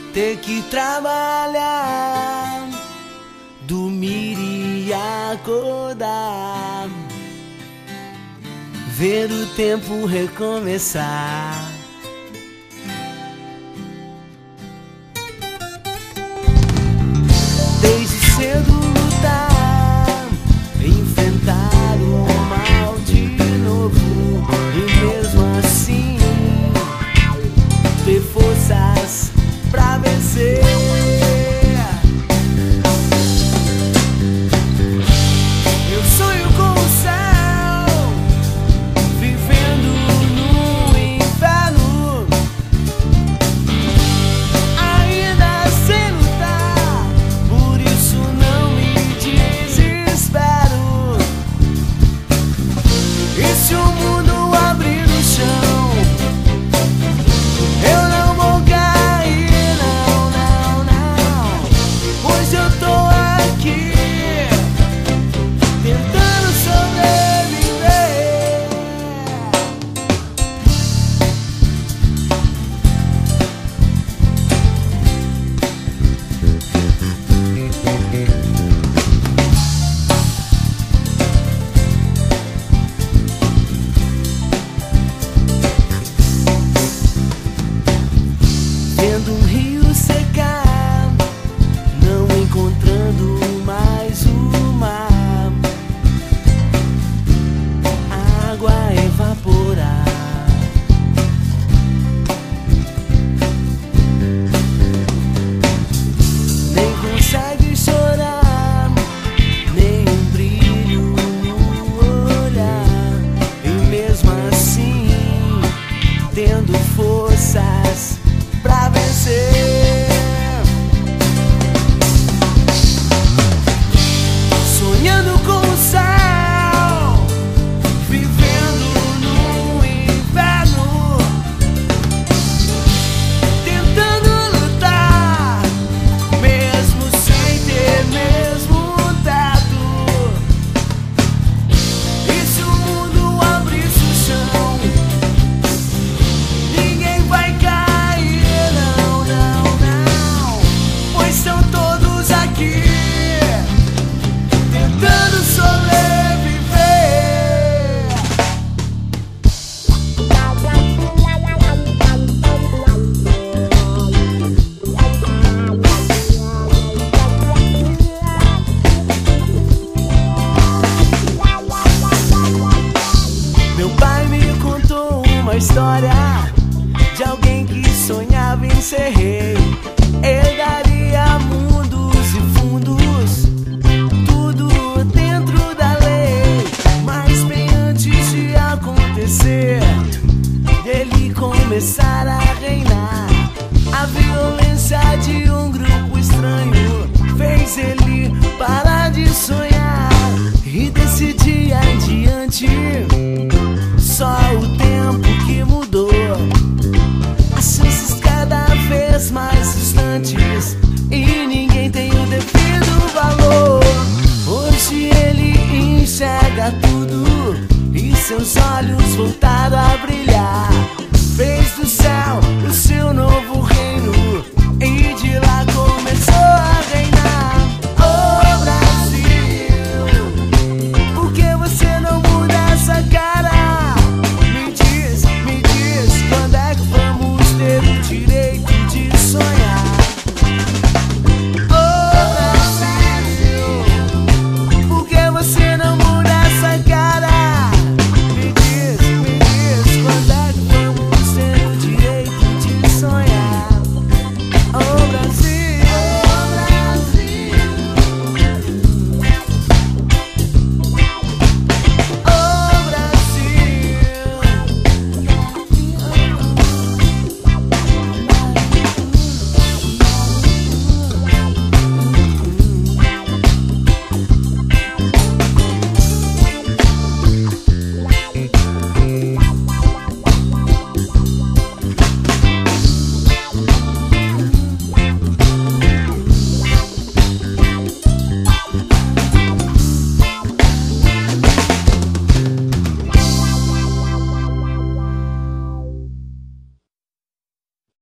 ter que trabalhar, dormir e acordar, ver o tempo recomeçar. Desde cedo lutar, enfrentar o mal de novo, e mesmo assim ter forças pra vencer. Eu sonho com o céu, vivendo no inferno, ainda sem lutar, por isso não me desespero. E se o mundo abrir o chão, eu não vou cair, não, não, não, pois eu tô aqui tentando sobreviver. Vendo um rio secar, não encontrando mais o mar, a água evaporar. Nem consegue chorar, nem um brilho no olhar, e mesmo assim tendo forças pra vencer. Sonhando com o céu, vivendo no inverno, tentando lutar, mesmo sem ter mesmo teto. E se o mundo abrisse o chão, ninguém vai cair, não, não, não, pois estão todos aqui tentando sobreviver. Meu pai me contou uma história de alguém que sonhava em ser rei. Ele daria mundos e fundos, tudo dentro da lei. Mas bem antes de acontecer, dele começar a reinar, a violência de um grupo estranho fez ele parar de sonhar. E desse dia em diante, só o tempo que mudou, as chances cada vez mais distantes, e ninguém tem o devido valor. Hoje ele enxerga tudo e seus olhos voltaram a